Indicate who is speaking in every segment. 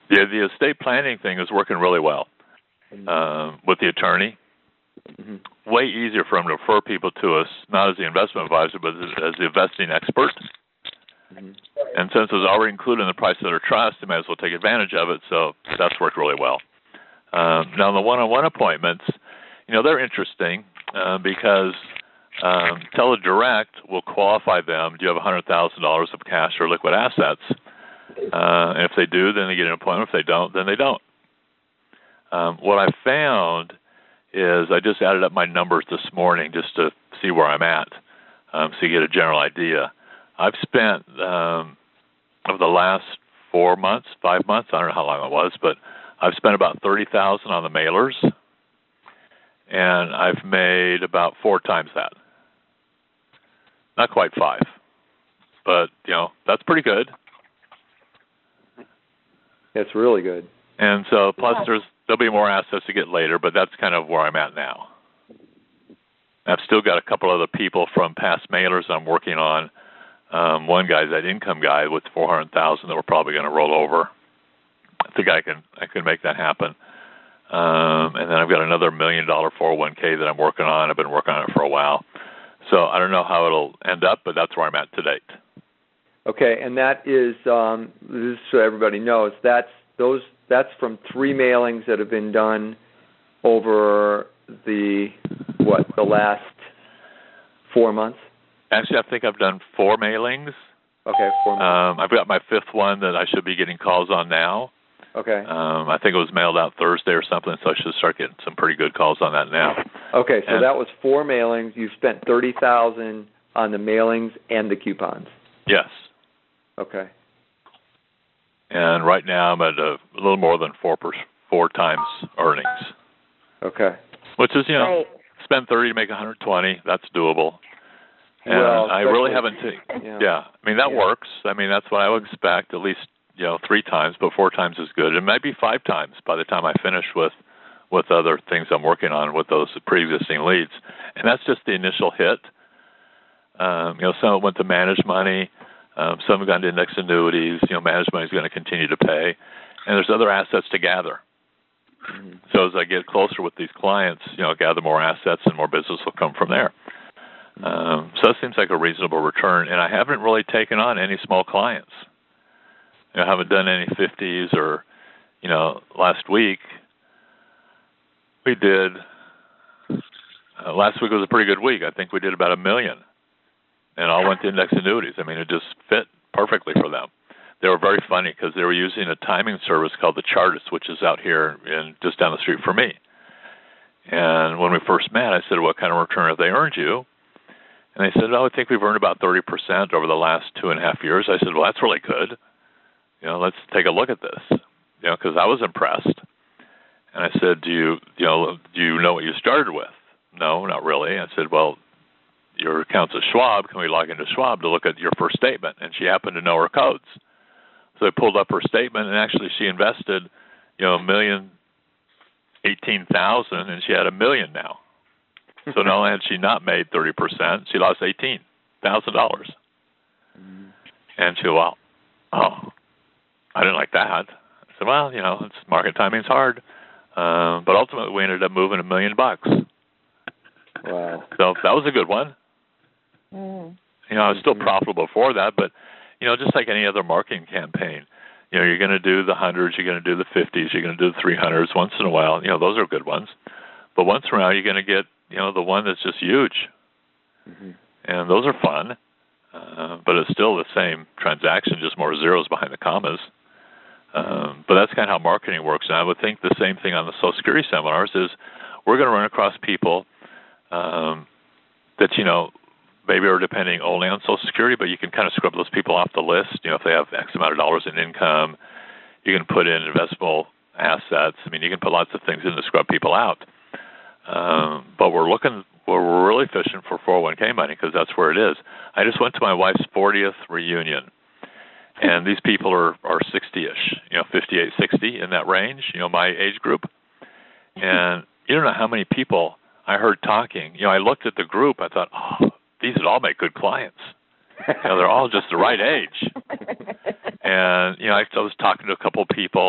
Speaker 1: Yeah, the estate planning thing is working really well with the attorney. Mm-hmm. Way easier for him to refer people to us, not as the investment advisor, but as the investing expert. Mm-hmm. And since it was already included in the price of their trust, they might as well take advantage of it. So that's worked really well. Now, the one-on-one appointments, they're interesting because TeleDirect will qualify them. Do you have $100,000 of cash or liquid assets? And if they do, then they get an appointment. If they don't, then they don't. What I found is I just added up my numbers this morning just to see where I'm at, so you get a general idea. I've spent, over the last 5 months, I don't know how long it was, but I've spent about $30,000 on the mailers, and I've made about 4 times that. Not quite 5, but, that's pretty good.
Speaker 2: That's really good.
Speaker 1: And so, plus there'll be more assets to get later, but that's kind of where I'm at now. I've still got a couple other people from past mailers I'm working on. One guy's that income guy with $400,000 that we're probably going to roll over. I think I can make that happen. And then I've got another $1 million 401k that I'm working on. I've been working on it for a while. So I don't know how it'll end up, but that's where I'm at to date.
Speaker 2: Okay, and that is, this is so everybody knows, that's from 3 mailings that have been done over the last 4 months?
Speaker 1: Actually, I think I've done 4 mailings.
Speaker 2: Okay, 4 mailings.
Speaker 1: I've got my 5th one that I should be getting calls on now.
Speaker 2: Okay.
Speaker 1: I think it was mailed out Thursday or something, so I should start getting some pretty good calls on that now.
Speaker 2: Okay, so that was 4 mailings. You spent $30,000 on the mailings and the coupons.
Speaker 1: Yes.
Speaker 2: Okay.
Speaker 1: And right now I'm at a little more than 4 times earnings.
Speaker 2: Okay.
Speaker 1: Which is,
Speaker 3: Right.
Speaker 1: spend 30 to make 120. That's doable. And I really haven't taken. Yeah. I mean, that works. I mean, that's what I would expect. At least 3 times, but 4 times is good. It might be 5 times by the time I finish with other things I'm working on with those pre-existing leads. And that's just the initial hit. Some went to managed money. Some have gone to index annuities. Managed money is going to continue to pay. And there's other assets to gather. Mm-hmm. So as I get closer with these clients, gather more assets and more business will come from there. So that seems like a reasonable return. And I haven't really taken on any small clients. I haven't done any 50s or, last week we did, last week was a pretty good week. I think we did about $1 million. And all went to index annuities. I mean, it just fit perfectly for them. They were very funny because they were using a timing service called the Chartist, which is out here just down the street from me. And when we first met, I said, what kind of return have they earned you? And they said, I think we've earned about 30% over the last 2.5 years. I said, well, that's really good. Let's take a look at this. Because I was impressed. And I said, do you know what you started with? No, not really. I said, well, your account's at Schwab. Can we log into Schwab to look at your first statement? And she happened to know her codes. So I pulled up her statement, and actually she invested, $1,018,000, and she had $1 million now. So not only had she not made 30%, she lost $18,000. Mm-hmm. And she went, I didn't like that. I said, well, it's market timing's hard. But ultimately we ended up moving $1 million.
Speaker 2: Wow.
Speaker 1: So that was a good one. Mm. I was still profitable before that, but, just like any other marketing campaign, you're going to do the 100s, you're going to do the 50s, you're going to do the 300s once in a while. Those are good ones. But once in a while, you're going to get, the one that's just huge. Mm-hmm. And those are fun. But it's still the same transaction, just more zeros behind the commas. But that's kind of how marketing works. And I would think the same thing on the Social Security seminars is we're going to run across people that, maybe are depending only on Social Security, but you can kind of scrub those people off the list. If they have X amount of dollars in income, you can put in investable assets. I mean, you can put lots of things in to scrub people out. But we're really fishing for 401k money because that's where it is. I just went to my wife's 40th reunion, and these people are 60-ish, 58, 60 in that range, my age group. And you don't know how many people I heard talking. I looked at the group. I thought, these would all make good clients. They're all just the right age. And, I was talking to a couple of people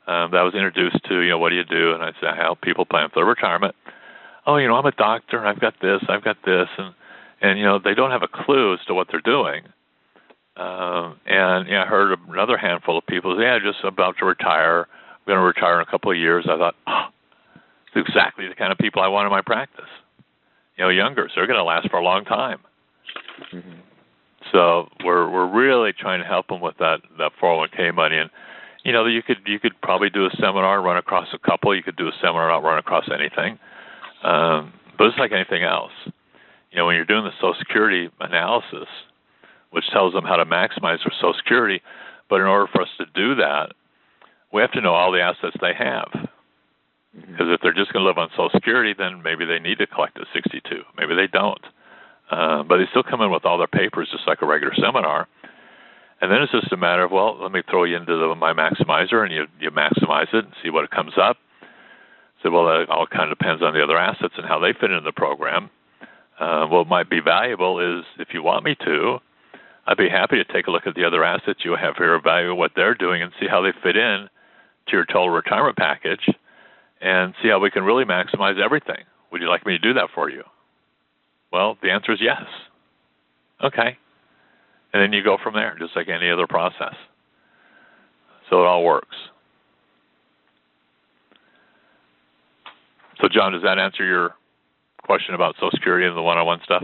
Speaker 1: that I was introduced to, what do you do? And I said, I help people plan for their retirement. Oh, I'm a doctor, and I've got this, and they don't have a clue as to what they're doing. And I heard another handful of people say, just about to retire. I'm going to retire in a couple of years. I thought, it's exactly the kind of people I want in my practice. Younger, so they're going to last for a long time. Mm-hmm. So we're really trying to help them with that 401k money. And you could probably do a seminar, run across a couple. You could do a seminar, not run across anything. But it's like anything else. When you're doing the Social Security analysis, which tells them how to maximize their Social Security, but in order for us to do that, we have to know all the assets they have. Because if they're just going to live on Social Security, then maybe they need to collect at 62. Maybe they don't. But they still come in with all their papers just like a regular seminar. And then it's just a matter of, let me throw you into my maximizer, and you maximize it and see what it comes up. So, that all kind of depends on the other assets and how they fit into the program. What might be valuable is, if you want me to, I'd be happy to take a look at the other assets you have here, evaluate what they're doing, and see how they fit in to your total retirement package, and see how we can really maximize everything. Would you like me to do that for you? Well, the answer is yes. Okay. And then you go from there, just like any other process. So it all works. So, John, does that answer your question about Social Security and the one-on-one stuff?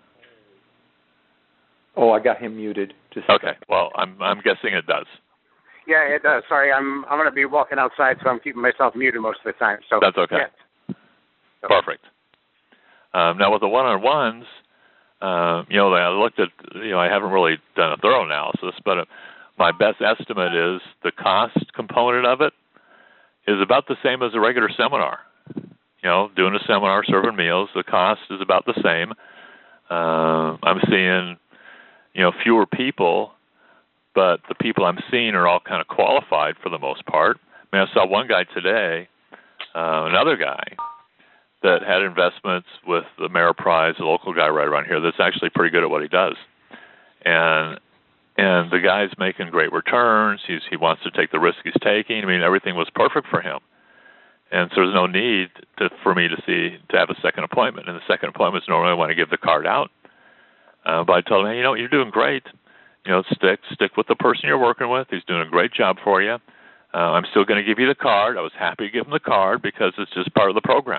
Speaker 2: Oh, I got him muted.
Speaker 1: Okay. Well, I'm guessing it does.
Speaker 3: Yeah, it does. Sorry, I'm going to be walking outside, so I'm keeping myself muted most of the time. So
Speaker 1: that's okay.
Speaker 3: Yeah.
Speaker 1: Perfect. Now with the one-on-ones, I looked at, I haven't really done a thorough analysis, but my best estimate is the cost component of it is about the same as a regular seminar. Doing a seminar, serving meals, the cost is about the same. I'm seeing, fewer people, but the people I'm seeing are all kind of qualified for the most part. I saw one guy today, another guy, that had investments with the Ameriprise, a local guy right around here, that's actually pretty good at what he does. And the guy's making great returns. He wants to take the risk he's taking. Everything was perfect for him. And so there's no need for me to have a second appointment. And the second appointment is normally when I give the card out. But I told him, hey, you're doing great. Stick with the person you're working with. He's doing a great job for you. I'm still going to give you the card. I was happy to give him the card because it's just part of the program.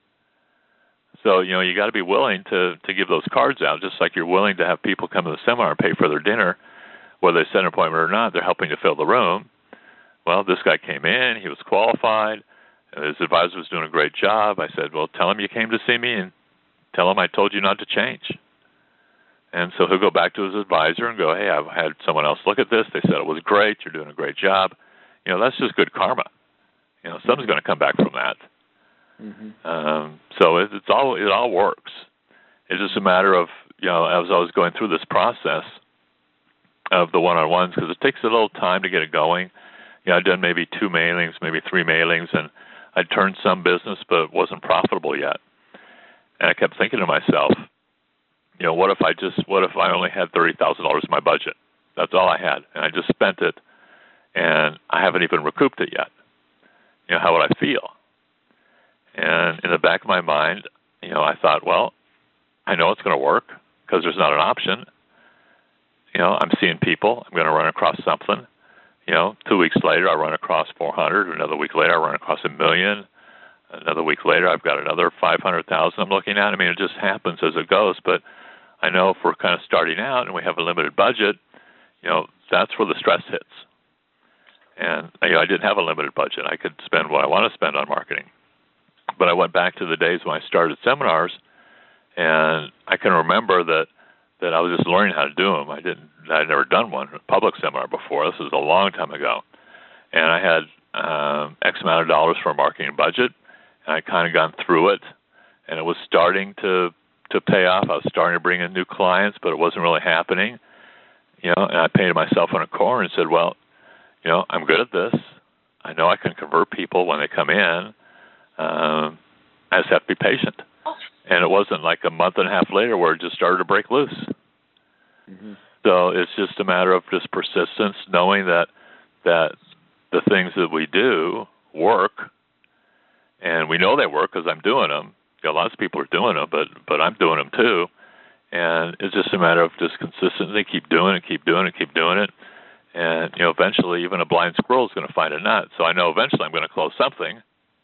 Speaker 1: So, you got to be willing to give those cards out, just like you're willing to have people come to the seminar and pay for their dinner, whether they set an appointment or not. They're helping to fill the room. Well, this guy came in. He was qualified. His advisor was doing a great job. I said, well, tell him you came to see me and tell him I told you not to change. And so he'll go back to his advisor and go, hey, I've had someone else look at this. They said it was great. You're doing a great job. That's just good karma. Something's going to come back from that. Mm-hmm. So it all works. It's just a matter of, as I was going through this process of the one-on-ones, because it takes a little time to get it going. I'd done maybe 2 mailings, maybe 3 mailings, and I'd turned some business, but it wasn't profitable yet. And I kept thinking to myself, what if I only had $30,000 in my budget? That's all I had, and I just spent it, and I haven't even recouped it yet. How would I feel? And in the back of my mind, I thought, well, I know it's going to work because there's not an option. I'm seeing people. I'm going to run across something. 2 weeks later, I run across 400. Another week later, I run across $1 million. Another week later, I've got another 500,000 I'm looking at. It just happens as it goes. But I know if we're kind of starting out and we have a limited budget, that's where the stress hits. And I didn't have a limited budget. I could spend what I want to spend on marketing. But I went back to the days when I started seminars, and I can remember that I was just learning how to do them. I'd never done one, a public seminar before. This was a long time ago. And I had X amount of dollars for a marketing budget, and I kind of gone through it, and it was starting to pay off. I was starting to bring in new clients, but it wasn't really happening. And I painted myself in a corner and said, well, I'm good at this. I know I can convert people when they come in. I just have to be patient. And it wasn't like a month and a half later where it just started to break loose. Mm-hmm. So it's just a matter of just persistence, knowing that the things that we do work, and we know they work because I'm doing them. Lots of people are doing them, but I'm doing them too. And it's just a matter of just consistently keep doing it, keep doing it, keep doing it. And, eventually even a blind squirrel is going to find a nut. So I know eventually I'm going to close something.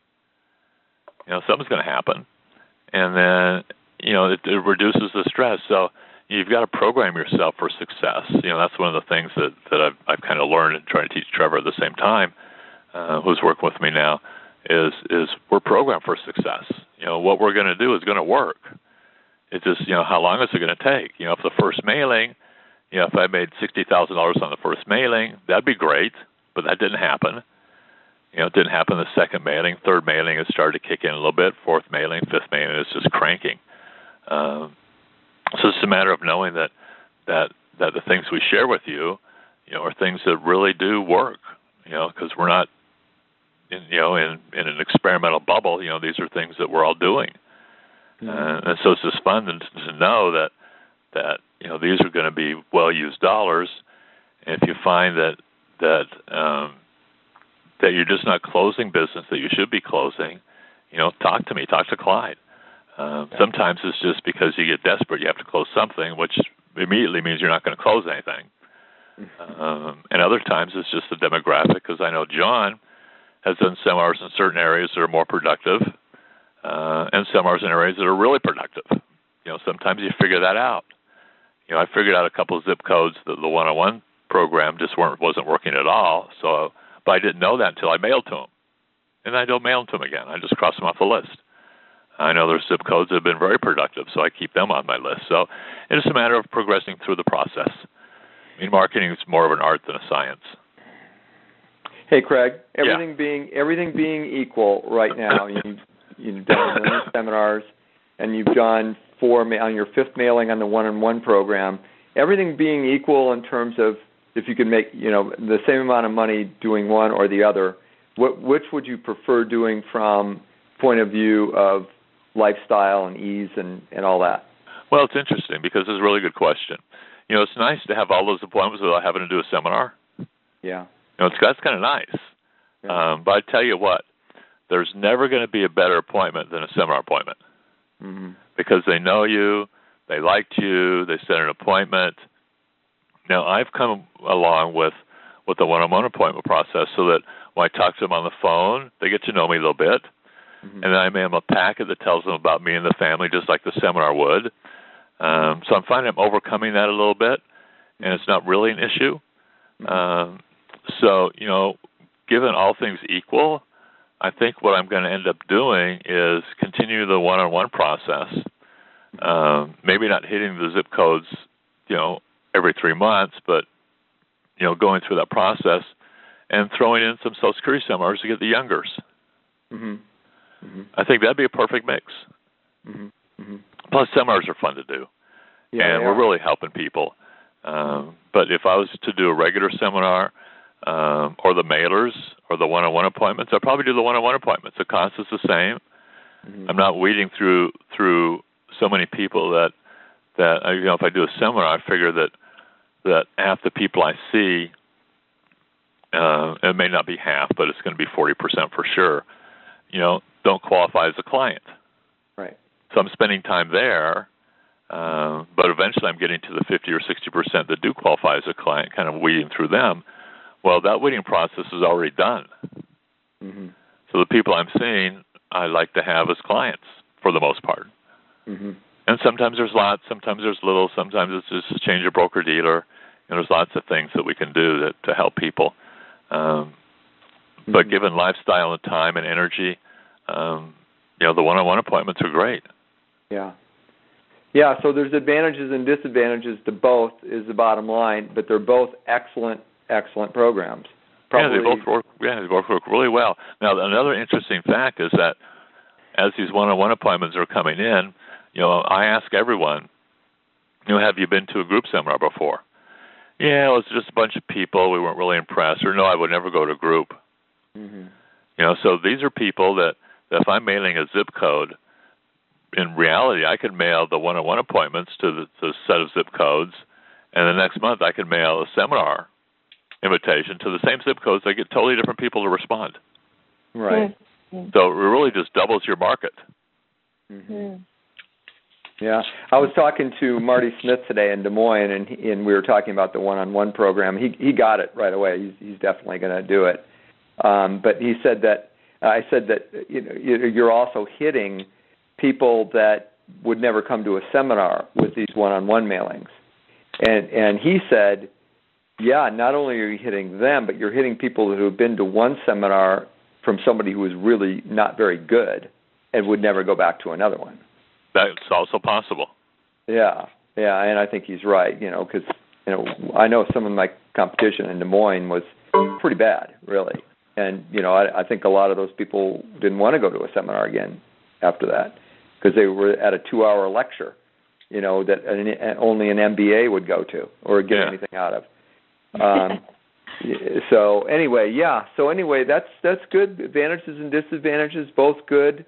Speaker 1: Something's going to happen. And then, it reduces the stress. So you've got to program yourself for success. That's one of the things that I've kind of learned and trying to teach Trevor at the same time, who's working with me now, is we're programmed for success. What we're going to do is going to work. It's just, how long is it going to take? If the first mailing, if I made $60,000 on the first mailing, that'd be great, but that didn't happen. It didn't happen the second mailing. Third mailing, it started to kick in a little bit. Fourth mailing, fifth mailing, it's just cranking. So it's a matter of knowing that the things we share with you, are things that really do work, because we're not, in an experimental bubble. These are things that we're all doing. And so it's just fun to know that these are going to be well-used dollars. And if you find that you're just not closing business that you should be closing, talk to me, talk to Clyde. Sometimes it's just because you get desperate, you have to close something, which immediately means you're not going to close anything. And other times it's just the demographic, because I know John has done seminars in certain areas that are more productive, and seminars in areas that are really productive. Sometimes you figure that out. I figured out a couple of zip codes that the one-on-one program just wasn't working at all. But I didn't know that until I mailed to them, and I don't mail them to them again. I just cross them off the list. I know there's zip codes that have been very productive, so I keep them on my list. So it's a matter of progressing through the process. Marketing is more of an art than a science.
Speaker 2: Hey, Craig, everything being equal right now, you've done a million seminars, and you've done 4 on your 5th mailing on the one-on-one program. Everything being equal in terms of if you could make the same amount of money doing one or the other, which would you prefer doing from point of view of lifestyle and ease and all that?
Speaker 1: Well, it's interesting because it's a really good question. It's nice to have all those appointments without having to do a seminar.
Speaker 2: Yeah.
Speaker 1: That's kind of nice. Yeah. But I tell you what, there's never going to be a better appointment than a seminar appointment. Mm-hmm. Because they know you, they liked you, they set an appointment. Now, I've come along with the one-on-one appointment process so that when I talk to them on the phone, they get to know me a little bit. Mm-hmm. And then I mail them a packet that tells them about me and the family, just like the seminar would. So I'm finding I'm overcoming that a little bit, and it's not really an issue. So, given all things equal, I think what I'm going to end up doing is continue the one-on-one process, maybe not hitting the zip codes, every 3 months, but, going through that process and throwing in some Social Security seminars to get the youngers. Mm-hmm. Mm-hmm. I think that'd be a perfect mix. Mm-hmm. Mm-hmm. Plus, seminars are fun to do, and we're really helping people. But if I was to do a regular seminar, or the mailers, or the one-on-one appointments, I'd probably do the one-on-one appointments. The cost is the same. Mm-hmm. I'm not weeding through so many people that if I do a seminar, I figure that half the people I see, it may not be half, but it's going to be 40% for sure, don't qualify as a client.
Speaker 2: Right.
Speaker 1: So I'm spending time there, but eventually I'm getting to the 50 or 60% that do qualify as a client, kind of weeding through them. Well, that weeding process is already done. Mm-hmm. So the people I'm seeing, I like to have as clients for the most part. Mm-hmm. And sometimes there's lots, sometimes there's little, sometimes it's just change a broker-dealer. There's lots of things that we can do to help people. But given lifestyle and time and energy, the one-on-one appointments are great.
Speaker 2: Yeah. Yeah, so there's advantages and disadvantages to both is the bottom line, but they're both excellent programs. Probably.
Speaker 1: They both work really well. Now, another interesting fact is that as these one-on-one appointments are coming in, I ask everyone, have you been to a group seminar before? Yeah, it was just a bunch of people. We weren't really impressed. Or no, I would never go to a group. Mm-hmm. So these are people that if I'm mailing a zip code, in reality, I could mail the one-on-one appointments to the set of zip codes, and the next month I could mail a seminar invitation to the same zip codes, they get totally different people to respond.
Speaker 2: Right.
Speaker 4: Mm-hmm.
Speaker 1: So it really just doubles your market.
Speaker 4: Mm-hmm.
Speaker 2: Yeah, I was talking to Marty Smith today in Des Moines, and we were talking about the one-on-one program. He got it right away. He's definitely going to do it. But he said that I said that you're also hitting people that would never come to a seminar with these one-on-one mailings, and he said, yeah, not only are you hitting them, but you're hitting people who have been to one seminar from somebody who was really not very good and would never go back to another one.
Speaker 1: That's also possible.
Speaker 2: Yeah, and I think he's right, because, I know some of my competition in Des Moines was pretty bad, really. And, I think a lot of those people didn't want to go to a seminar again after that because they were at a 2-hour lecture, that only an MBA would go to or get anything out of. So anyway, that's good. Advantages and disadvantages, both good.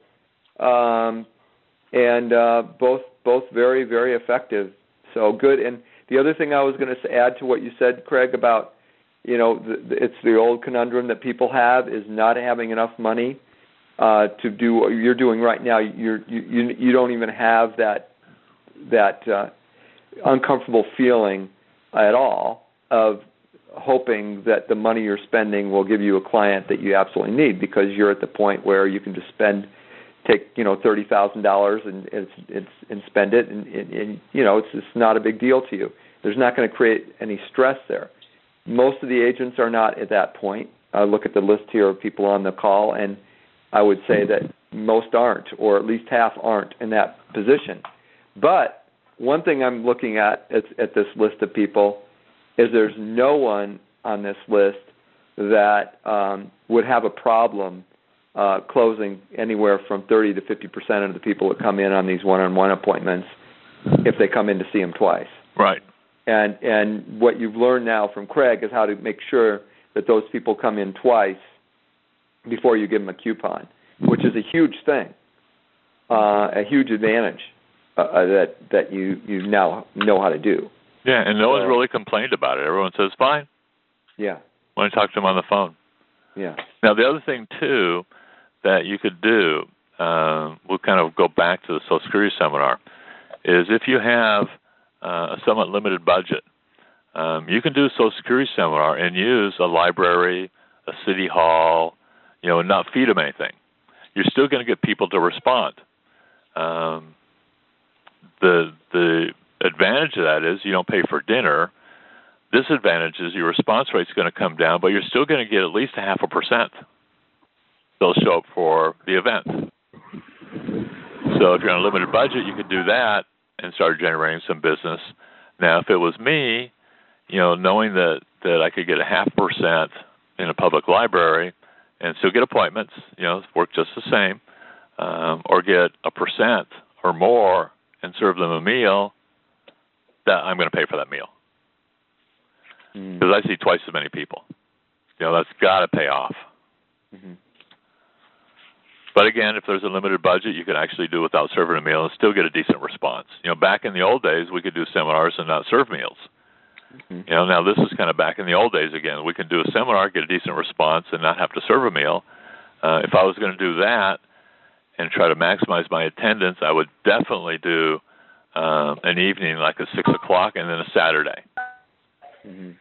Speaker 2: And both very, very effective. So good. And the other thing I was going to add to what you said, Craig, about it's the old conundrum that people have is not having enough money to do what you're doing right now. You don't even have that uncomfortable feeling at all of hoping that the money you're spending will give you a client that you absolutely need, because you're at the point where you can just take $30,000 and spend it, and it's not a big deal to you. There's not going to create any stress there. Most of the agents are not at that point. I look at the list here of people on the call, and I would say that most aren't, or at least half aren't in that position. But one thing I'm looking at this list of people is there's no one on this list that would have a problem closing anywhere from 30 to 50% of the people that come in on these one-on-one appointments if they come in to see them twice.
Speaker 1: Right.
Speaker 2: And what you've learned now from Craig is how to make sure that those people come in twice before you give them a coupon, which is a huge thing, a huge advantage that you now know how to do.
Speaker 1: Yeah, and no one's really complained about it. Everyone says, fine.
Speaker 2: Yeah.
Speaker 1: When I talk to them on the phone.
Speaker 2: Yeah.
Speaker 1: Now, the other thing, too, that you could do, we'll kind of go back to the Social Security seminar, is if you have a somewhat limited budget, you can do a Social Security seminar and use a library, a city hall, and not feed them anything. You're still going to get people to respond. The advantage of that is you don't pay for dinner. Disadvantage is your response rate's going to come down, but you're still going to get at least 0.5%. They'll show up for the event. So if you're on a limited budget, you could do that and start generating some business. Now, if it was me, knowing that I could get 0.5% in a public library and still get appointments, work just the same, or get 1% or more and serve them a meal, that I'm going to pay for that meal. Because I see twice as many people. That's got to pay off.
Speaker 2: Mm-hmm.
Speaker 1: But again, if there's a limited budget, you can actually do without serving a meal and still get a decent response. Back in the old days, we could do seminars and not serve meals.
Speaker 2: Mm-hmm.
Speaker 1: Now this is kind of back in the old days again. We can do a seminar, get a decent response, and not have to serve a meal. If I was going to do that and try to maximize my attendance, I would definitely do an evening like a 6 o'clock and then a Saturday.
Speaker 2: Mm-hmm.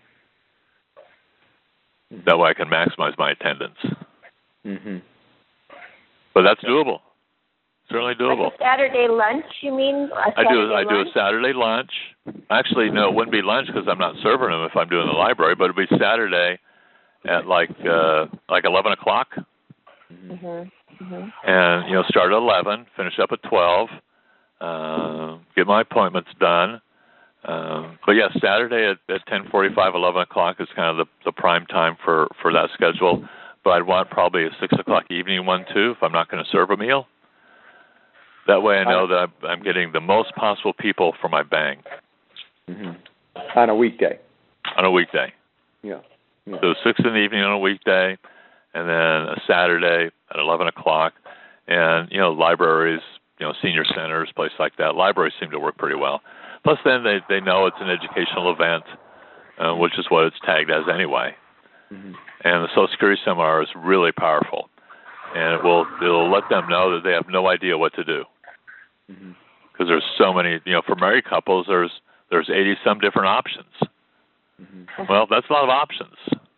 Speaker 1: That way I can maximize my attendance.
Speaker 2: Mm-hmm.
Speaker 1: But that's doable. Certainly doable.
Speaker 4: Like a Saturday lunch, you mean?
Speaker 1: I do a Saturday lunch. Actually, no, it wouldn't be lunch because I'm not serving them if I'm doing the library, but it'd be Saturday at like 11 o'clock.
Speaker 4: Mm-hmm. Mm-hmm.
Speaker 1: And, start at 11, finish up at 12, get my appointments done. But yeah, Saturday at 10:45, 11 o'clock is kind of the prime time for that schedule. But I'd want probably a 6 o'clock evening one too if I'm not going to serve a meal. That way I know that I'm getting the most possible people for my bang.
Speaker 2: Mm-hmm. On a weekday.
Speaker 1: On a weekday.
Speaker 2: Yeah.
Speaker 1: So 6 in the evening on a weekday, and then a Saturday at 11 o'clock. And, libraries, senior centers, places like that. Libraries seem to work pretty well. Plus then they know it's an educational event. which is what it's tagged as anyway.
Speaker 2: Mm-hmm.
Speaker 1: And the Social Security seminar is really powerful, and it'll let them know that they have no idea what to do, because there's so many. For married couples, there's 80 some different options. Well, that's a lot of options,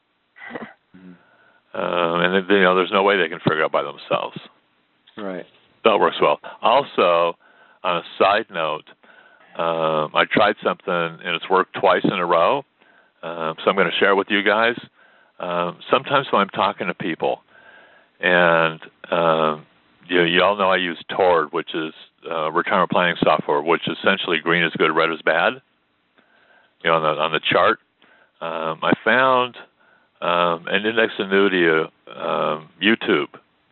Speaker 1: and there's no way they can figure it out by themselves.
Speaker 2: Right.
Speaker 1: That works well. Also, on a side note, I tried something and it's worked twice in a row, so I'm going to share it with you guys. Sometimes when I'm talking to people, and you all know I use Tord, which is retirement planning software, which essentially green is good, red is bad. On the chart, I found an index annuity YouTube.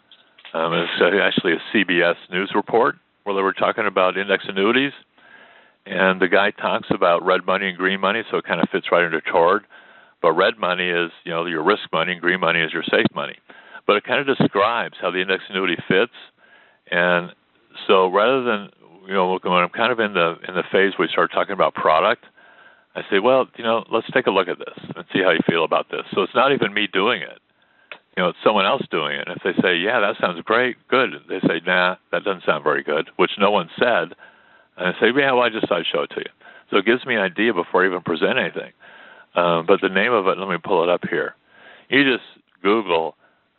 Speaker 1: It's actually a CBS News report where they were talking about index annuities, and the guy talks about red money and green money, so it kind of fits right into Tord. But red money is, your risk money, and green money is your safe money. But it kind of describes how the index annuity fits. And so rather than, when I'm kind of in the phase where we start talking about product, I say, well, let's take a look at this and see how you feel about this. So it's not even me doing it. It's someone else doing it. And if they say, yeah, that sounds great, good. They say, nah, that doesn't sound very good, which no one said. And I say, yeah, well, I just thought I'd show it to you. So it gives me an idea before I even present anything. But the name of it, let me pull it up here. You just Google,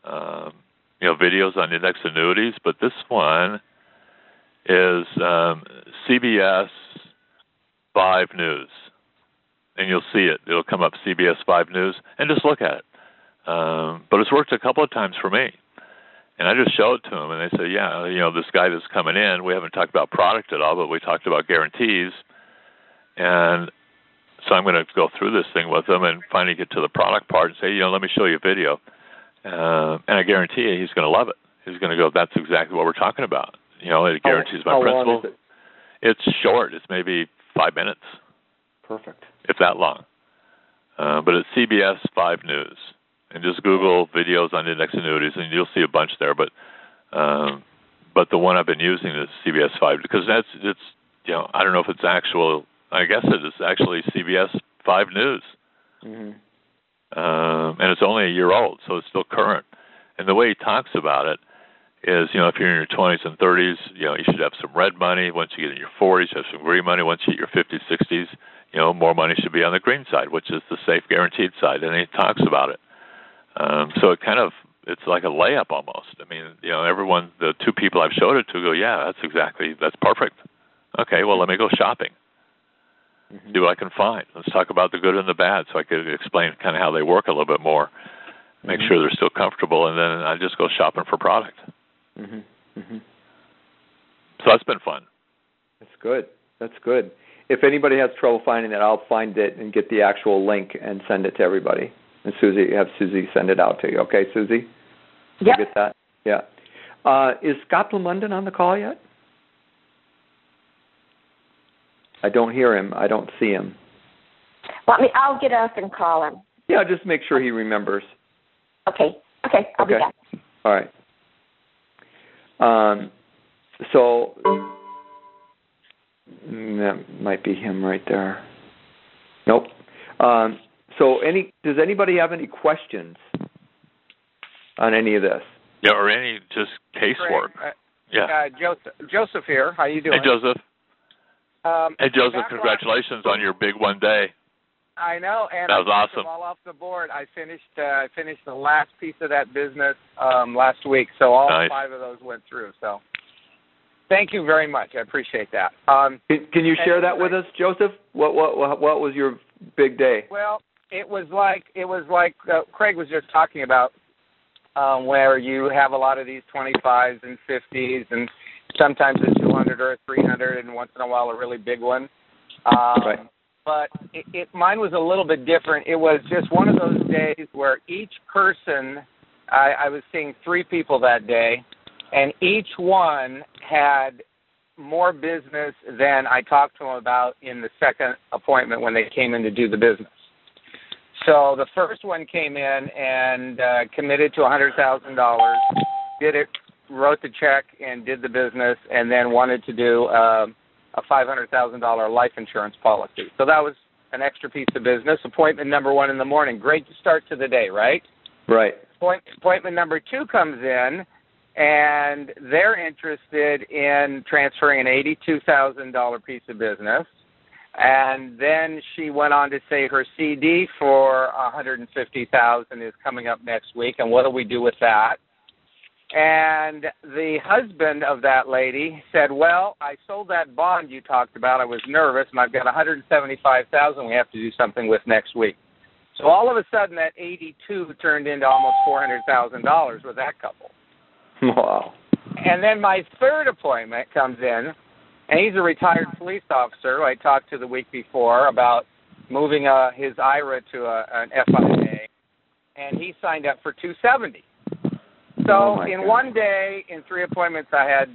Speaker 1: videos on index annuities, but this one is CBS 5 News. And you'll see it. It'll come up CBS 5 News, and just look at it. But it's worked a couple of times for me. And I just show it to them, and they say, yeah, this guy that's coming in, we haven't talked about product at all, but we talked about guarantees. And so I'm going to go through this thing with them and finally get to the product part and say, let me show you a video. And I guarantee you he's going to love it. He's going to go, that's exactly what we're talking about. It guarantees my principal.
Speaker 2: Long is it?
Speaker 1: It's short. It's maybe 5 minutes.
Speaker 2: Perfect.
Speaker 1: If that long. But it's CBS 5 News. And just Google videos on index annuities, and you'll see a bunch there. But the one I've been using is CBS 5, because it's I don't know if it's actual. I guess it is actually CBS 5 News. Mm-hmm. And it's only a year old, so it's still current. And the way he talks about it is, if you're in your 20s and 30s, you should have some red money. Once you get in your 40s, you have some green money. Once you hit your 50s, 60s, more money should be on the green side, which is the safe guaranteed side. And he talks about it. So it's like a layup almost. I mean, everyone, the 2 people I've showed it to go, yeah, that's perfect. Okay, well, let me go shopping. Mm-hmm. See what I can find. Let's talk about the good and the bad, so I could explain kind of how they work a little bit more, make sure they're still comfortable, and then I just go shopping for product. Mm-hmm. Mm-hmm. So that's been fun. That's good. If anybody has trouble finding it, I'll find it and get the actual link and send it to everybody. And Susie send it out to you. Okay, Susie?
Speaker 4: Yep.
Speaker 2: You get that? Yeah. Is Scott Blumendan on the call yet? I don't hear him. I don't see him.
Speaker 4: I'll get up and call him.
Speaker 2: Yeah, just make sure he remembers.
Speaker 4: Okay, I'll be back.
Speaker 2: All right. So that might be him right there. Nope. Does anybody have any questions on any of this?
Speaker 1: Yeah, or any just casework.
Speaker 3: Joseph here. How you doing?
Speaker 1: Hey, Joseph. Hey, Joseph, congratulations on your big one day.
Speaker 3: I know, and
Speaker 1: that was awesome.
Speaker 3: All off the board. I finished the last piece of that business last week, so all 5 of those went through. So, thank you very much. I appreciate that.
Speaker 2: Can you share that with us, Joseph? What was your big day?
Speaker 3: Well, it was like Craig was just talking about, where you have a lot of these 25s and 50s, and sometimes a 200 or a 300, and once in a while a really big one.
Speaker 2: Right.
Speaker 3: But mine was a little bit different. It was just one of those days where each person, I was seeing 3 people that day, and each one had more business than I talked to them about in the second appointment when they came in to do the business. So the first one came in and committed to $100,000, did it, wrote the check, and did the business, and then wanted to do a $500,000 life insurance policy. So that was an extra piece of business. Appointment number 1 in the morning. Great start to the day, right?
Speaker 2: Right.
Speaker 3: Appointment number 2 comes in, and they're interested in transferring an $82,000 piece of business. And then she went on to say her CD for $150,000 is coming up next week, and what do we do with that? And the husband of that lady said, well, I sold that bond you talked about. I was nervous, and I've got $175,000 we have to do something with next week. So all of a sudden, that 82 turned into almost $400,000 with that couple.
Speaker 2: Wow.
Speaker 3: And then my third appointment comes in, and he's a retired police officer who I talked to the week before about moving his IRA to an FIA, and he signed up for $270,000. So in one day, in 3 appointments, I had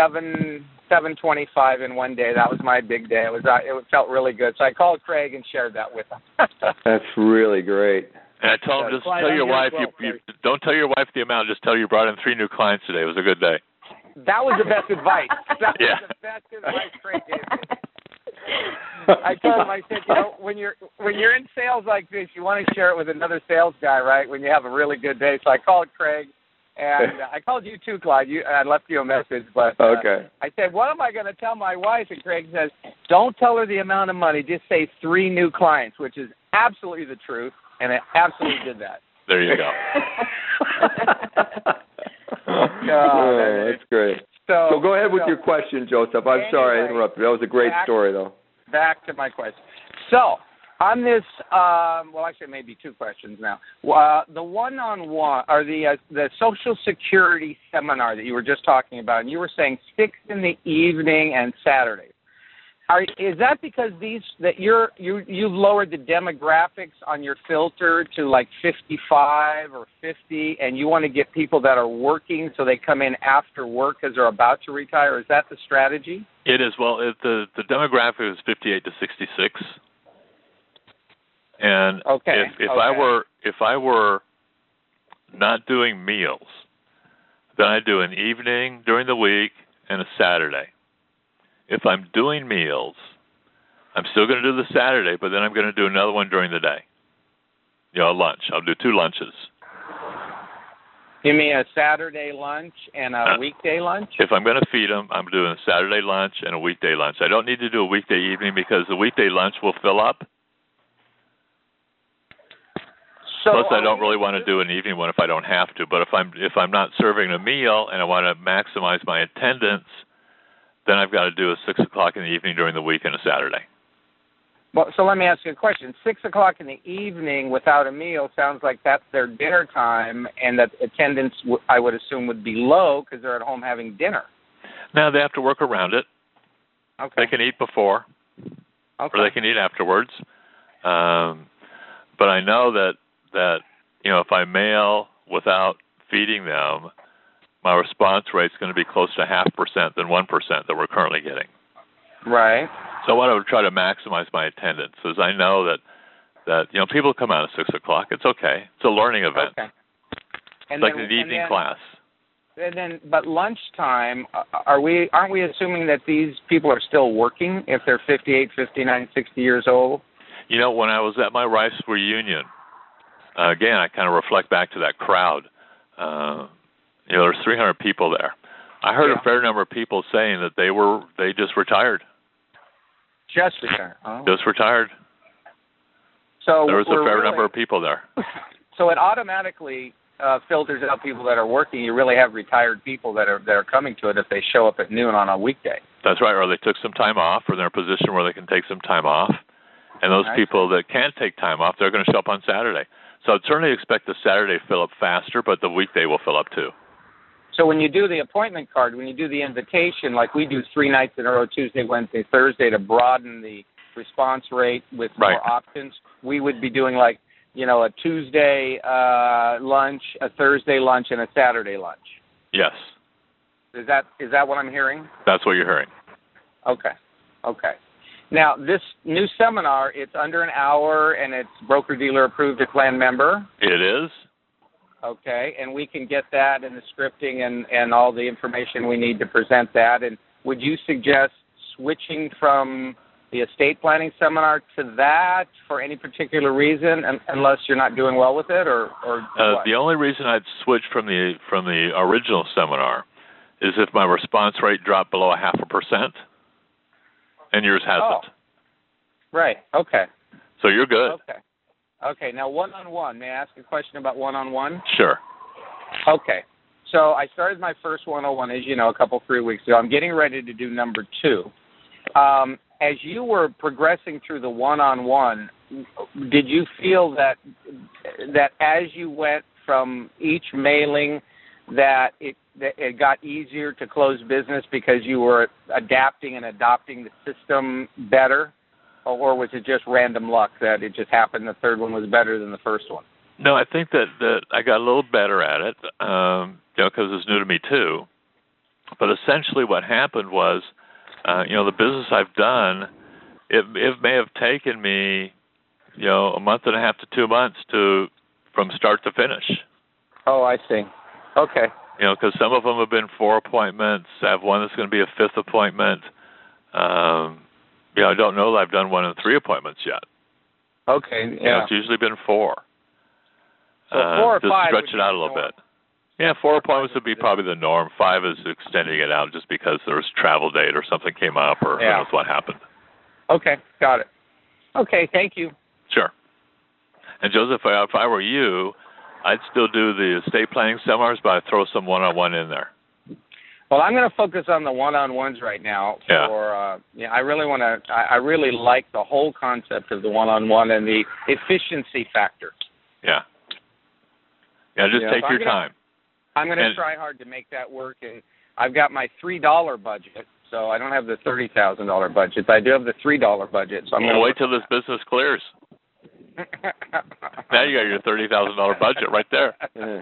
Speaker 3: $725 in one day. That was my big day. It felt really good. So I called Craig and shared that with him.
Speaker 2: That's really great.
Speaker 1: And I told him, just tell your wife, you don't tell your wife the amount, just tell her you brought in 3 new clients today. It was a good day.
Speaker 3: That was the best advice. That was the best advice Craig gave me. I told him, I said, when you're in sales like this, you want to share it with another sales guy, right, when you have a really good day. So I called Craig, and I called you too, Clyde. I left you a message, but
Speaker 2: okay.
Speaker 3: I said, what am I going to tell my wife? And Craig says, don't tell her the amount of money. Just say 3 new clients, which is absolutely the truth, and it absolutely did that.
Speaker 1: There you go.
Speaker 2: That's great. So go ahead with your question, Joseph. I'm sorry I interrupted. That was a great story, though.
Speaker 3: Back to my question. So on this, well, actually, maybe 2 questions now. The one-on-one, or the Social Security seminar that you were just talking about, and you were saying 6 in the evening and Saturdays. Is that because you've lowered the demographics on your filter to like 55 or 50, and you want to get people that are working so they come in after work because they're about to retire? Is that the strategy?
Speaker 1: It is. Well, the demographic is 58 to 66, and if I were not doing meals, then I do an evening during the week and a Saturday. If I'm doing meals, I'm still going to do the Saturday, but then I'm going to do another one during the day. A lunch. I'll do 2 lunches.
Speaker 3: You mean a Saturday lunch and a weekday lunch?
Speaker 1: If I'm going to feed them, I'm doing a Saturday lunch and a weekday lunch. I don't need to do a weekday evening because the weekday lunch will fill up. Plus, I don't really want to do an evening one if I don't have to. But if I'm not serving a meal and I want to maximize my attendance, then I've got to do a 6 o'clock in the evening during the week and a Saturday.
Speaker 3: Well, so let me ask you a question. 6 o'clock in the evening without a meal sounds like that's their dinner time, and that attendance, I would assume, would be low because they're at home having dinner.
Speaker 1: Now, they have to work around it.
Speaker 3: Okay.
Speaker 1: They can eat before, or they can eat afterwards. But I know that if I mail without feeding them, my response rate is going to be close to 0.5% than 1% that we're currently getting.
Speaker 3: Right.
Speaker 1: So what I would try to maximize my attendance is I know that people come out at 6 o'clock. It's okay. It's a learning event.
Speaker 3: Okay.
Speaker 1: It's like an evening class.
Speaker 3: But lunchtime, aren't we assuming that these people are still working if they're 58, 59, 60 years old?
Speaker 1: When I was at my Rice reunion, again, I kind of reflect back to that crowd. There's 300 people there. I heard a fair number of people saying that they just retired.
Speaker 3: Just retired. Oh.
Speaker 1: Just retired.
Speaker 3: So
Speaker 1: there was a fair number of people there.
Speaker 3: So it automatically filters out people that are working. You really have retired people that are coming to it if they show up at noon on a weekday.
Speaker 1: That's right. Or they took some time off, or they're in a position where they can take some time off. And those people that can't take time off, they're going to show up on Saturday. So I'd certainly expect the Saturday to fill up faster, but the weekday will fill up too.
Speaker 3: So when you do the appointment card, when you do the invitation, like we do 3 nights in a row, Tuesday, Wednesday, Thursday, to broaden the response rate with more options, we would be doing a Tuesday lunch, a Thursday lunch, and a Saturday lunch.
Speaker 1: Yes.
Speaker 3: Is that what I'm hearing?
Speaker 1: That's what you're hearing.
Speaker 3: Okay. Now, this new seminar, it's under an hour, and it's broker-dealer approved to plan member.
Speaker 1: It is.
Speaker 3: Okay, and we can get that and the scripting and all the information we need to present that. And would you suggest switching from the estate planning seminar to that for any particular reason, unless you're not doing well with it, or what?
Speaker 1: The only reason I'd switch from the original seminar is if my response rate dropped below 0.5%, and yours hasn't.
Speaker 3: Oh. Right. Okay.
Speaker 1: So you're good.
Speaker 3: Okay. Now, one-on-one. May I ask a question about one-on-one?
Speaker 1: Sure.
Speaker 3: Okay. So I started my first one-on-one, as you know, 3 weeks ago. I'm getting ready to do number 2. As you were progressing through the one-on-one, did you feel that as you went from each mailing that it got easier to close business because you were adapting and adopting the system better? Or was it just random luck that it just happened the third one was better than the first one?
Speaker 1: No, I think that I got a little better at it, because it's new to me too. But essentially what happened was, the business I've done, it may have taken me, a month and a half to 2 months from start to finish.
Speaker 3: Oh, I see. Okay.
Speaker 1: Because some of them have been 4 appointments. I have one that's going to be a 5th appointment. I don't know that I've done 1 and 3 appointments yet.
Speaker 3: Okay, yeah.
Speaker 1: It's usually been 4.
Speaker 3: So 4 or 5
Speaker 1: just stretch it out a little bit. Yeah, 4 appointments would be probably the norm. 5 is extending it out just because there was travel date or something came up or who knows what happened.
Speaker 3: Okay, got it. Okay, thank you.
Speaker 1: Sure. And Joseph, if I were you, I'd still do the estate planning seminars, but I'd throw some one-on-one in there.
Speaker 3: Well, I'm going to focus on the one-on-ones right now. I really like the whole concept of the one-on-one and the efficiency factor.
Speaker 1: Yeah. Yeah, just take your time.
Speaker 3: I'm going to try hard to make that work, and I've got my $3 budget, so I don't have the $30,000 budget, but I do have the $3 budget. So I'm going to
Speaker 1: wait till this business clears. Now you got your $30,000 budget right there.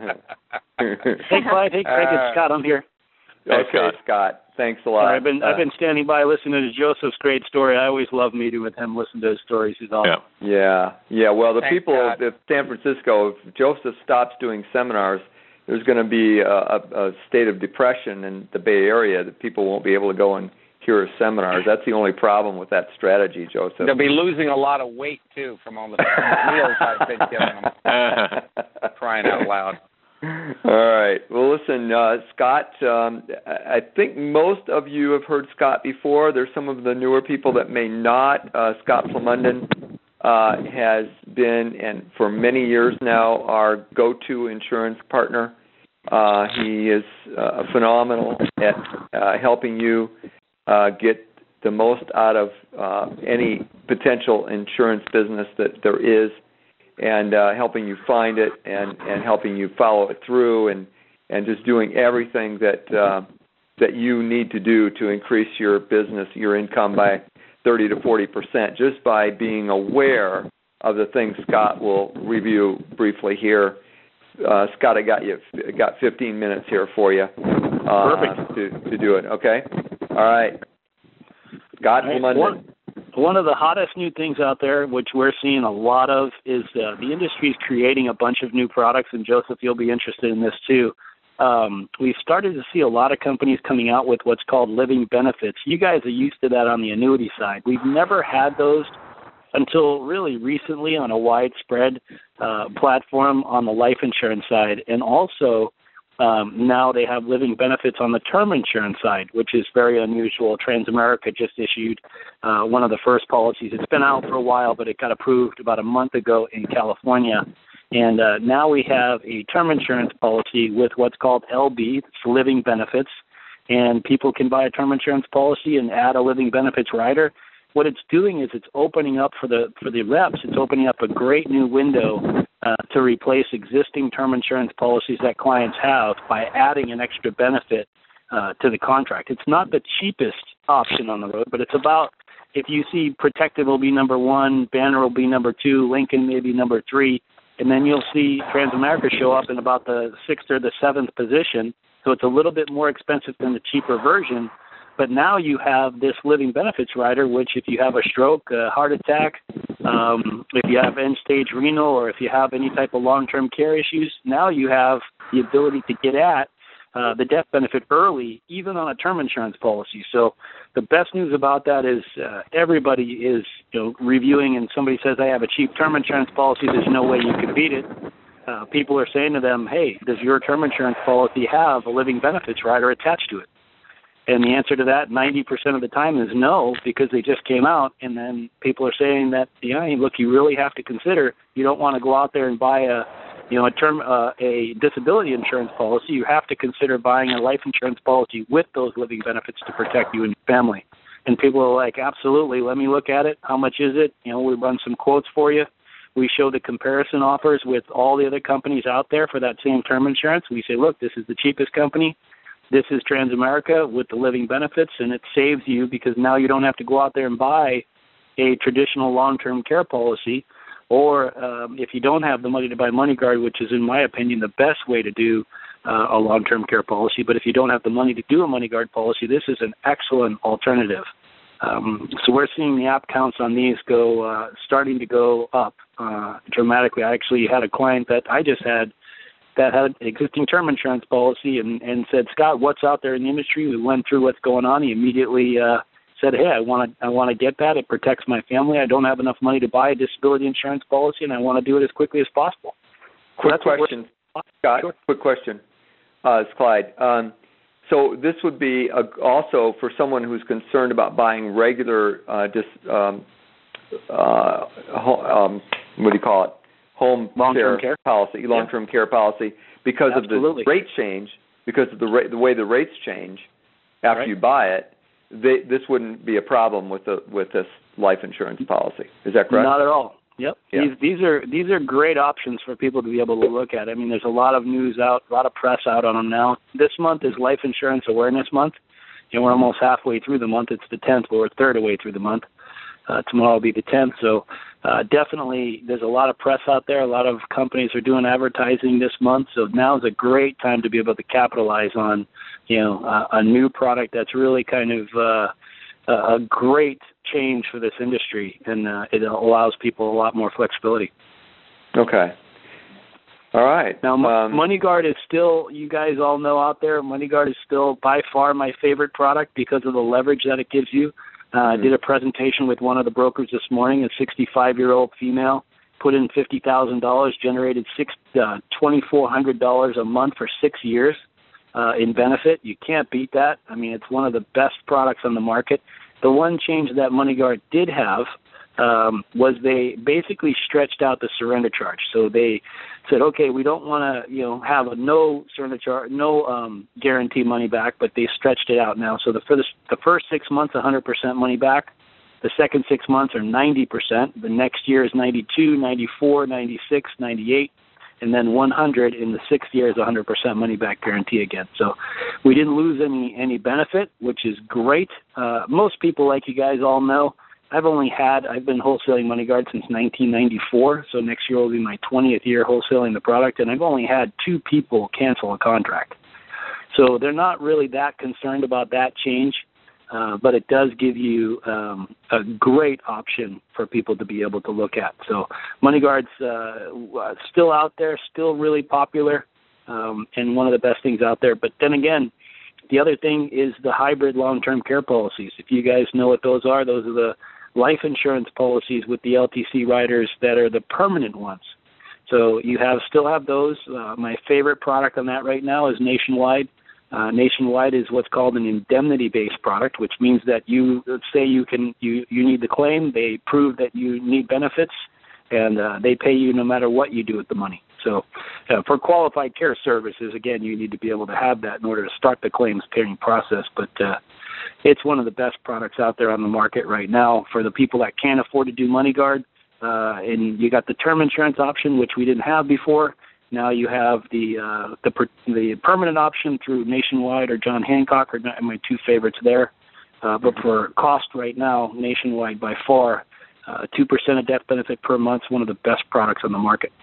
Speaker 5: Hey, Clyde. Hey, Craig. It's Scott. I'm here.
Speaker 2: Okay, Scott. Thanks a lot.
Speaker 5: I've been standing by listening to Joseph's great story. I always love meeting with him, listening to his stories. He's awesome.
Speaker 2: Yeah. Well, the people
Speaker 3: God.
Speaker 2: of San Francisco, if Joseph stops doing seminars, there's going to be a state of depression in the Bay Area that people won't be able to go and hear his seminars. That's the only problem with that strategy, Joseph.
Speaker 3: They'll be losing a lot of weight, too, from all the meals I've been giving them. Crying out loud.
Speaker 2: All right. Well, listen, Scott, I think most of you have heard Scott before. There's some of the newer people that may not. Scott Plumunden has been, and for many years now, our go-to insurance partner. He is phenomenal at helping you get the most out of any potential insurance business that there is, and helping you find it and helping you follow it through and just doing everything that you need to do to increase your business, your income by 30 to 40% just by being aware of the things Scott will review briefly here. Scott, I got 15 minutes here for you.
Speaker 5: Perfect.
Speaker 2: To do it, okay? All right. Scott,
Speaker 5: one of the hottest new things out there, which we're seeing a lot of, is the industry is creating a bunch of new products, and Joseph, you'll be interested in this too. We've started to see a lot of companies coming out with what's called living benefits. You guys are used to that on the annuity side. We've never had those until really recently on a widespread platform on the life insurance side. And also now they have living benefits on the term insurance side, which is very unusual. Transamerica just issued one of the first policies. It's been out for a while, but it got approved about a month ago in California. And now we have a term insurance policy with what's called LB, it's living benefits, and people can buy a term insurance policy and add a living benefits rider. What it's doing is it's opening up for the reps, it's opening up a great new window to replace existing term insurance policies that clients have by adding an extra benefit to the contract. It's not the cheapest option on the road, but it's about, if you see Protective will be number 1, Banner will be number 2, Lincoln maybe number 3, and then you'll see Transamerica show up in about the 6th or the 7th position. So it's a little bit more expensive than the cheaper version. But now you have this living benefits rider, which if you have a stroke, a heart attack, if you have end-stage renal, or if you have any type of long-term care issues, now you have the ability to get at the death benefit early, even on a term insurance policy. So the best news about that is everybody is reviewing, and somebody says, I have a cheap term insurance policy, there's no way you can beat it. People are saying to them, hey, does your term insurance policy have a living benefits rider attached to it? And the answer to that 90% of the time is no, because they just came out. And then people are saying that, look, you really have to consider, you don't want to go out there and buy a disability insurance policy. You have to consider buying a life insurance policy with those living benefits to protect you and your family. And people are like, absolutely, let me look at it. How much is it? We run some quotes for you. We show the comparison offers with all the other companies out there for that same term insurance. We say, look, this is the cheapest company. This is Transamerica with the living benefits, and it saves you because now you don't have to go out there and buy a traditional long-term care policy. Or if you don't have the money to buy MoneyGuard, which is, in my opinion, the best way to do a long-term care policy, but if you don't have the money to do a MoneyGuard policy, this is an excellent alternative. So we're seeing the app counts on these starting to go up dramatically. I actually had a client that I just had that had an existing term insurance policy and said, Scott, what's out there in the industry? We went through what's going on. He immediately said, hey, I want to get that. It protects my family. I don't have enough money to buy a disability insurance policy, and I want to do it as quickly as possible.
Speaker 2: Quick question, Scott. Sure. Quick question. It's Clyde. So this would be also for someone who's concerned about buying regular, what do you call it? Home care policy, long-term care policy, because
Speaker 5: Absolutely.
Speaker 2: Of the rate change, because of the way the rates change after you buy it. This wouldn't be a problem with this life insurance policy. Is that correct?
Speaker 5: Not at all. Yep.
Speaker 2: Yeah.
Speaker 5: These are great options for people to be able to look at. I mean, there's a lot of news out, a lot of press out on them now. This month is Life Insurance Awareness Month. We're almost halfway through the month. It's the 10th, but we're a third of the way through the month. Tomorrow will be the 10th. So definitely there's a lot of press out there. A lot of companies are doing advertising this month. So now is a great time to be able to capitalize on, a new product that's really kind of a great change for this industry, and it allows people a lot more flexibility.
Speaker 2: Okay. All right.
Speaker 5: Now, MoneyGuard is still, you guys all know out there, MoneyGuard is still by far my favorite product because of the leverage that it gives you. I did a presentation with one of the brokers this morning, a 65-year-old female, put in $50,000, generated $2,400 a month for 6 years in benefit. You can't beat that. I mean, it's one of the best products on the market. The one change that MoneyGuard did have was they basically stretched out the surrender charge. So they said, okay, we don't want to, have a no surrender charge, no guarantee money back, but they stretched it out now. So for the first 6 months, 100% money back. The second 6 months are 90%. The next year is 92, 94, 96, 98. And then 100 in the sixth year is 100% money back guarantee again. So we didn't lose any benefit, which is great. Most people, like you guys all know, I've been wholesaling MoneyGuard since 1994. So next year will be my 20th year wholesaling the product, and I've only had 2 people cancel a contract. So they're not really that concerned about that change. But it does give you a great option for people to be able to look at. So MoneyGuard's still out there, still really popular, and one of the best things out there. But then again, the other thing is the hybrid long-term care policies. If you guys know what those are the life insurance policies with the LTC riders that are the permanent ones. So you still have those. My favorite product on that right now is Nationwide. Nationwide is what's called an indemnity-based product, which means that let's say you need the claim, they prove that you need benefits, and they pay you no matter what you do with the money. So for qualified care services, again, you need to be able to have that in order to start the claims paying process. But it's one of the best products out there on the market right now for the people that can't afford to do MoneyGuard. And you got the term insurance option, which we didn't have before. Now you have the permanent option through Nationwide or John Hancock are my 2 favorites there. But for cost right now, Nationwide by far, 2% of death benefit per month is one of the best products on the market.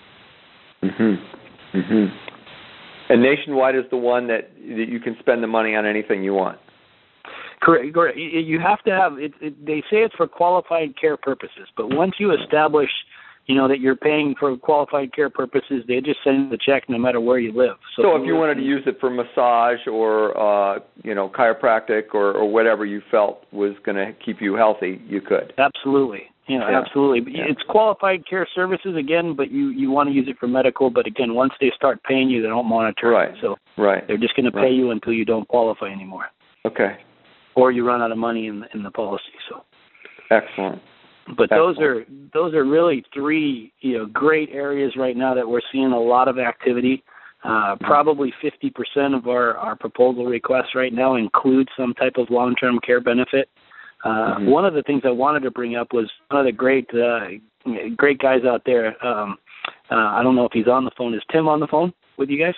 Speaker 2: Mm-hmm. Mm-hmm. And Nationwide is the one that you can spend the money on anything you want.
Speaker 5: Correct. You have to have it. They say it's for qualified care purposes, but once you establish that you're paying for qualified care purposes. They just send the check no matter where you live.
Speaker 2: So if you wanted to use it for massage or chiropractic or whatever you felt was going to keep you healthy, you could.
Speaker 5: Absolutely. Absolutely.
Speaker 2: Yeah.
Speaker 5: It's qualified care services again, but you want to use it for medical. But again, once they start paying you, they don't monitor it. So they're just going to pay you until you don't qualify anymore.
Speaker 2: Okay.
Speaker 5: Or you run out of money in the policy. So.
Speaker 2: Excellent.
Speaker 5: But those are really three great areas right now that we're seeing a lot of activity. Probably 50% of our proposal requests right now include some type of long-term care benefit. One of the things I wanted to bring up was one of the great guys out there. I don't know if he's on the phone. Is Tim on the phone with you guys?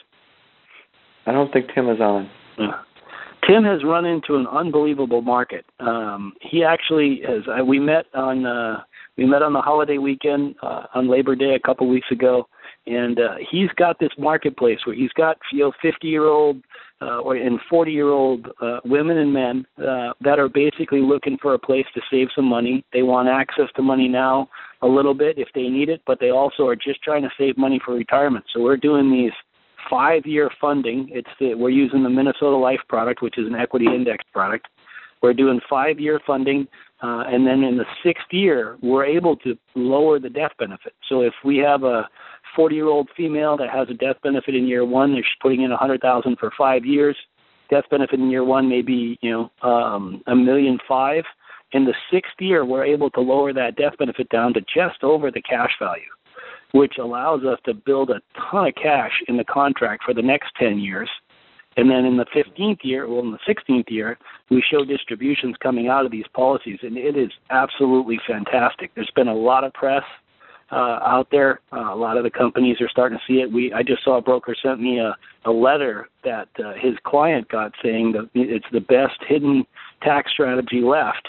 Speaker 5: I
Speaker 2: don't think Tim is on.
Speaker 5: Tim has run into an unbelievable market. He actually has. We met on the holiday weekend on Labor Day a couple weeks ago, and he's got this marketplace where he's got 50-year-old and 40-year-old women and men that are basically looking for a place to save some money. They want access to money now a little bit if they need it, but they also are just trying to save money for retirement. So we're doing these 5-year funding. We're using the Minnesota Life product, which is an equity index product. We're doing 5-year funding, and then in the 6th year, we're able to lower the death benefit. So if we have a 40-year-old female that has a death benefit in year 1, they're putting in $100,000 for 5 years. Death benefit in year 1 may be $1.5 million. In the 6th year, we're able to lower that death benefit down to just over the cash value, which allows us to build a ton of cash in the contract for the next 10 years. And then in the 15th year, in the 16th year, we show distributions coming out of these policies, and it is absolutely fantastic. There's been a lot of press out there. A lot of the companies are starting to see it. I just saw a broker sent me a letter that his client got saying that it's the best hidden tax strategy left.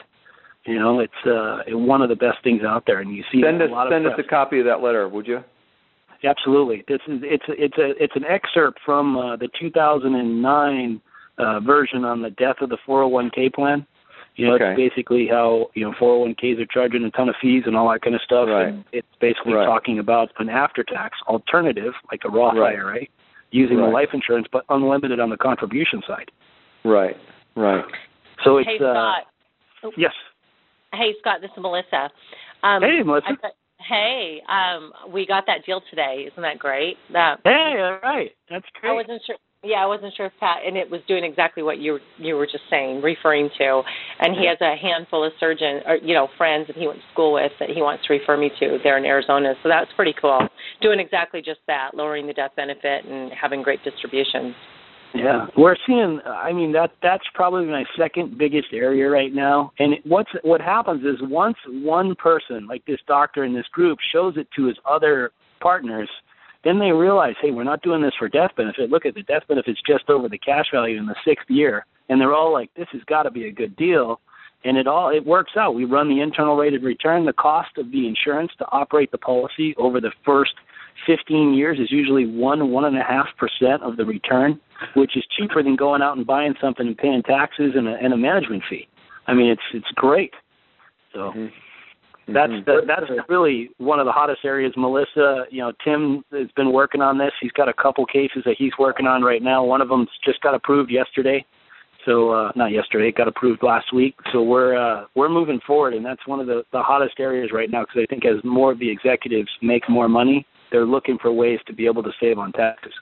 Speaker 5: It's one of the best things out there, and you see
Speaker 2: send
Speaker 5: a lot of press.
Speaker 2: Send us a copy of that letter, would you?
Speaker 5: Absolutely. It's an excerpt from the 2009 version on the death of the 401k plan. It's basically how 401ks are charging a ton of fees and all that kind of stuff.
Speaker 2: Right.
Speaker 5: And it's basically talking about an after-tax alternative, like a Roth IRA, using the life insurance, but unlimited on the contribution side.
Speaker 2: Right.
Speaker 5: So it's
Speaker 6: Scott.
Speaker 5: Yes.
Speaker 6: Hey, Scott, this is Melissa.
Speaker 5: Hey, Melissa.
Speaker 6: We got that deal today. Isn't that great?
Speaker 5: Hey, all right. That's great.
Speaker 6: I wasn't sure. Yeah, I wasn't sure if Pat, and it was doing exactly what you were just saying, referring to. And he has a handful of surgeons, or friends that he went to school with that he wants to refer me to there in Arizona. So that's pretty cool. Doing exactly just that, lowering the death benefit and having great distributions.
Speaker 5: Yeah, we're seeing. That's probably my second biggest area right now. And what happens is once one person, like this doctor in this group, shows it to his other partners, then they realize, hey, we're not doing this for death benefit. Look at the death benefit's just over the cash value in the 6th year, and they're all like, this has got to be a good deal. And it works out. We run the internal rate of return. The cost of the insurance to operate the policy over the first 15 years is usually 1.5% of the return, which is cheaper than going out and buying something and paying taxes and a management fee. It's great. So that's really one of the hottest areas. Melissa, Tim has been working on this. He's got a couple cases that he's working on right now. One of them just got approved yesterday. So not yesterday, it got approved last week. So we're moving forward, and that's one of the hottest areas right now because I think as more of the executives make more money, they're looking for ways to be able to save on taxes.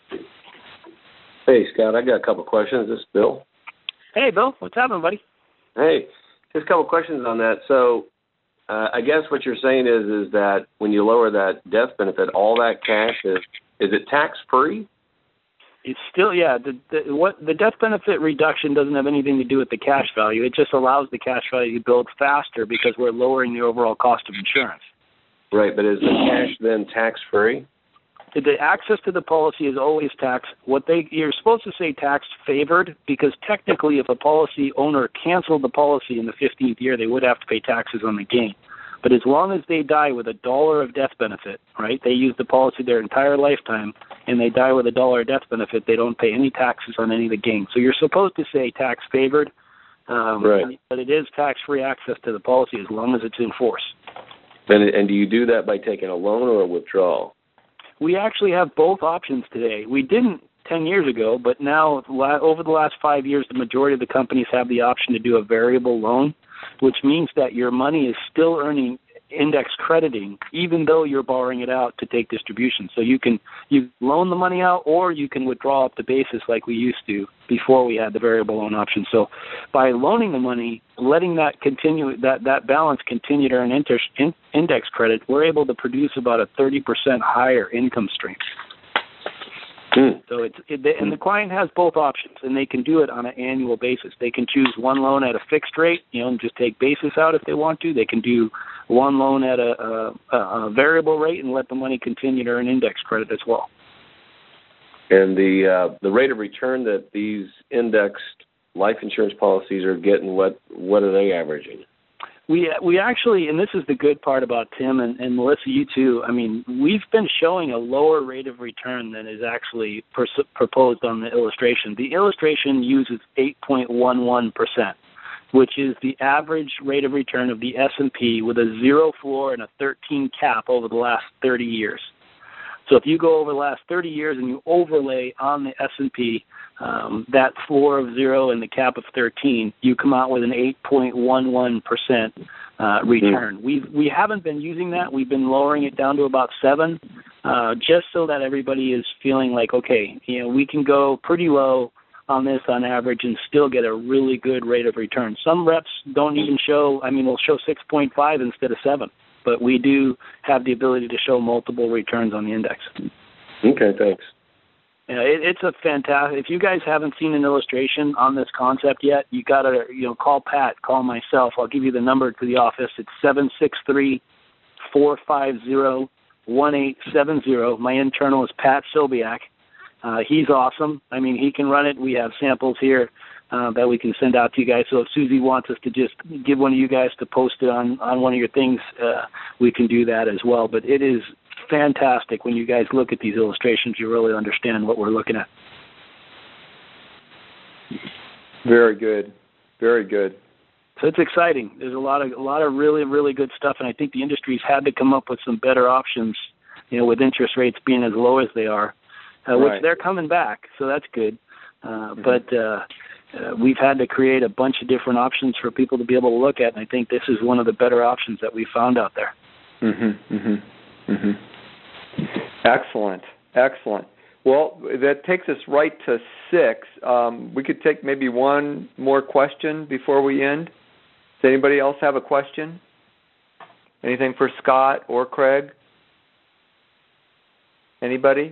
Speaker 7: Hey, Scott, I got a couple questions. This is Bill.
Speaker 5: Hey, Bill. What's happening, buddy?
Speaker 7: Hey, just a couple questions on that. So I guess what you're saying is that when you lower that death benefit, all that cash is it tax-free?
Speaker 5: It's still, the death benefit reduction doesn't have anything to do with the cash value. It just allows the cash value to build faster because we're lowering the overall cost of insurance.
Speaker 7: Right, but is the cash then tax-free?
Speaker 5: The access to the policy is always taxed. You're supposed to say tax-favored because technically if a policy owner canceled the policy in the 15th year, they would have to pay taxes on the gain. But as long as they die with $1 of death benefit, right, they use the policy their entire lifetime, and they die with $1 of death benefit, they don't pay any taxes on any of the gain. So you're supposed to say tax-favored,
Speaker 7: right.
Speaker 5: But it is tax-free access to the policy as long as it's in force.
Speaker 7: And do you do that by taking a loan or a withdrawal?
Speaker 5: We actually have both options today. We didn't 10 years ago, but now over the last 5 years, the majority of the companies have the option to do a variable loan, which means that your money is still earning index crediting, even though you're borrowing it out to take distribution. So you loan the money out, or you can withdraw up the basis like we used to before we had the variable loan option. So by loaning the money, letting that continue, that balance continue to earn index credit, we're able to produce about a 30% higher income stream. So and the client has both options, and they can do it on an annual basis. They can choose one loan at a fixed rate, and just take basis out if they want to. They can do one loan at a variable rate and let the money continue to earn index credit as well.
Speaker 7: And the rate of return that these indexed life insurance policies are getting, what are they averaging?
Speaker 5: We actually, and this is the good part about Tim and Melissa, you too, I mean, we've been showing a lower rate of return than is actually proposed on the illustration. The illustration uses 8.11%, which is the average rate of return of the S&P with a 0 floor and a 13 cap over the last 30 years. So if you go over the last 30 years and you overlay on the S&P that floor of 0 and the cap of 13, you come out with an 8.11% return. We haven't been using that. We've been lowering it down to about 7, just so that everybody is feeling like, okay, we can go pretty low on this on average and still get a really good rate of return. Some reps don't even show, we'll show 6.5 instead of 7. But we do have the ability to show multiple returns on the index.
Speaker 7: Okay, thanks.
Speaker 5: It's a fantastic. If you guys haven't seen an illustration on this concept yet, you got to call Pat, call myself. I'll give you the number to the office. It's 763-450-1870. My internal is Pat Sobiak. He's awesome. He can run it. We have samples here that we can send out to you guys. So if Susie wants us to just give one of you guys to post it on one of your things, we can do that as well. But it is fantastic when you guys look at these illustrations. You really understand what we're looking at.
Speaker 2: Very good. Very good.
Speaker 5: So it's exciting. There's a lot of really, really good stuff, and I think the industry's had to come up with some better options, with interest rates being as low as they are, which they're coming back, so that's good. But we've had to create a bunch of different options for people to be able to look at, and I think this is one of the better options that we found out there.
Speaker 2: Excellent. Well, that takes us right to 6. We could take maybe one more question before we end. Does anybody else have a question? Anything for Scott or Craig? Anybody?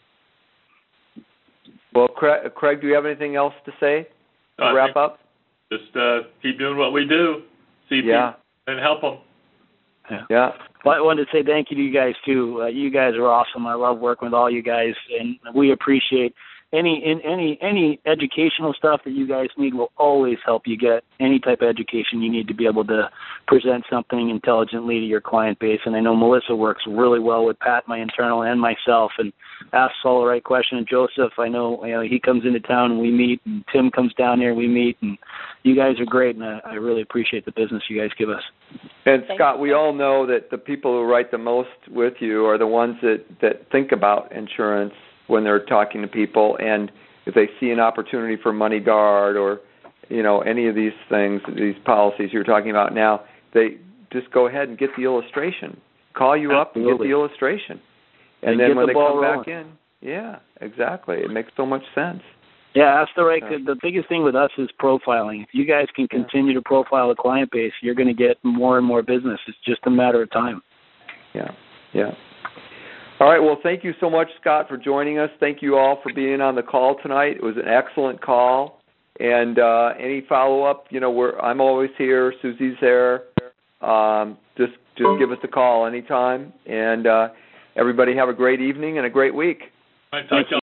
Speaker 2: Well, Craig, do you have anything else to say to wrap up?
Speaker 1: Just keep doing what we do. See people and help them.
Speaker 2: Yeah.
Speaker 5: Well, I wanted to say thank you to you guys, too. You guys are awesome. I love working with all you guys, and we appreciate any educational stuff that you guys need. Will always help you get any type of education you need to be able to present something intelligently to your client base. And I know Melissa works really well with Pat, my internal, and myself, and asks all the right questions. And Joseph, I know he comes into town and we meet, and Tim comes down here and we meet, and you guys are great, and I really appreciate the business you guys give us.
Speaker 2: And Scott, we all know that the people who write the most with you are the ones that think about insurance when they're talking to people, and if they see an opportunity for MoneyGuard or any of these things, these policies you're talking about now, they just go ahead and get the illustration. Call you up and get the illustration. And then when they come back in, exactly. It makes so much sense.
Speaker 5: Yeah, that's the biggest thing with us is profiling. If you guys can continue to profile the client base, you're going to get more and more business. It's just a matter of time.
Speaker 2: Yeah. All right, well, thank you so much, Scott, for joining us. Thank you all for being on the call tonight. It was an excellent call. And any follow-up, I'm always here. Susie's there. Just give us a call anytime. And everybody have a great evening and a great week.
Speaker 1: Thank you.